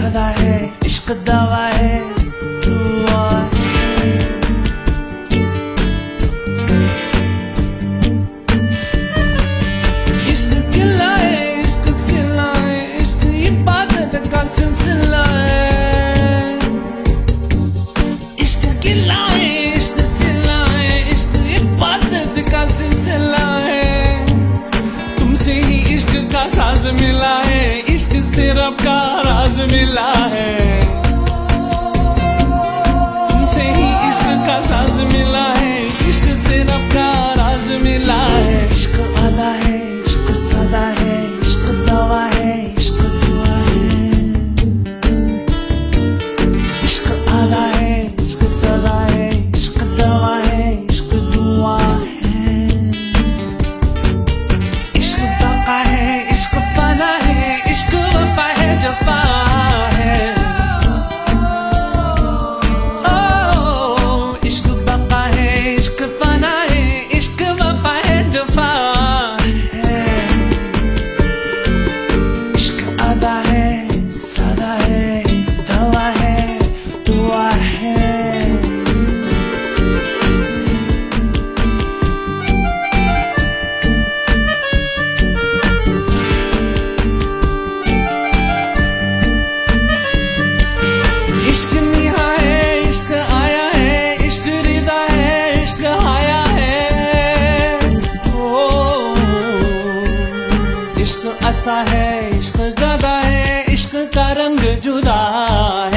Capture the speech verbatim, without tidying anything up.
अदा है, इश्क दवा है, दुआ है। इश्क गिला है, इश्क सिला है, इश्क इबादत का सिलसिला है। इश्क गिला है, इश्क सिला है, इश्क इबादत का सिलसिला है। तुमसे ही इश्क का साज मिला है, इश्क से रब का राज मिला है। तुमसे ही इश्क का साज मिला है, इश्क से रब का राज मिला है। इश्क अदा है, इश्क सदा है, इश्क दवा है, इश्क दुआ है। इश्क अदा है, इश्क सदा है, इश्क दवा है, इश्क दुआ है। इश्क बका है, इश्क फना है, इश्क वफा है, जफा है। ओ इश्क बका है, इश्क फना है, इश्क वफा है, जफा है। इश्क अदा है, सदा है, दवा है, दुआ है। इश्क निहा है, इश्क आया है, इश्क रिदा है, इश्क आया है। ओ इश्क असा है, इश्क गदा है, इश्क का रंग जुदा